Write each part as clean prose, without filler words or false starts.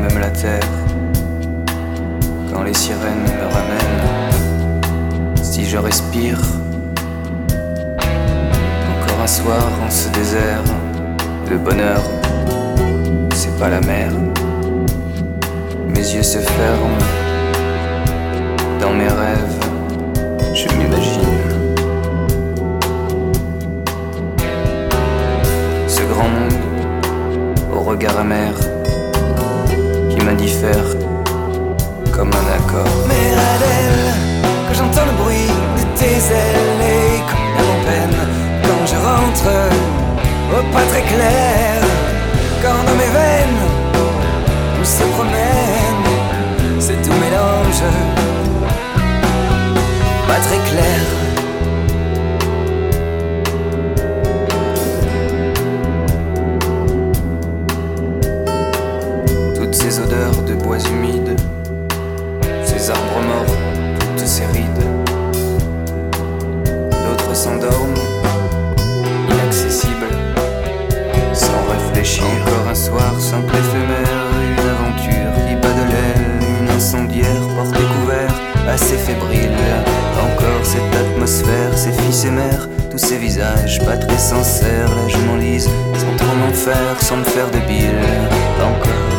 même la terre. Quand les sirènes me ramènent, si je respire, encore un soir en ce désert, le bonheur, c'est pas la mer. Mes yeux se ferment, dans mes rêves, je m'imagine ce grand monde au regard amer qui m'indiffère comme un accord. Mais Adèle, que j'entends le bruit de tes ailes et comme l'air en peine quand je rentre, oh pas très clair, quand dans mes veines où se promène, c'est tout mélange, pas très clair. Toutes ces odeurs de bois humides, ces arbres morts, toutes ces rides. D'autres s'endorment, inaccessibles, sans réfléchir. Encore un soir simple éphémère, une aventure qui bat de l'aile, une incendiaire porte découvert, assez fébrile. Encore cette atmosphère, ces fils et mères, tous ces visages pas très sincères. Là je m'enlise sans trop m'en faire, sans me faire de bile. Encore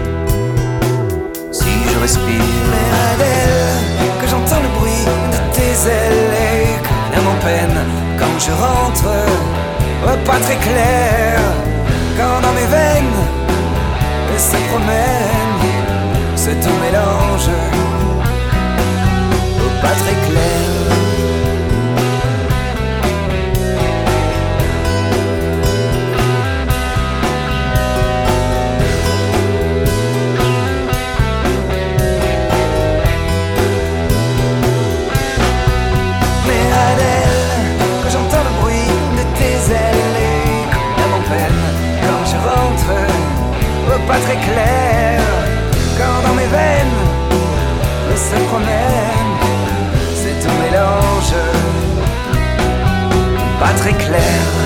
si je respire. Mais Adèle, que j'entends le bruit de tes ailes et que l'air m'en-peine quand je rentre, oh, pas très clair, quand dans mes veines se promène, ce tout mélange, oh, pas très clair. Pas très clair, quand dans mes veines se promène, c'est tout mélange, pas très clair.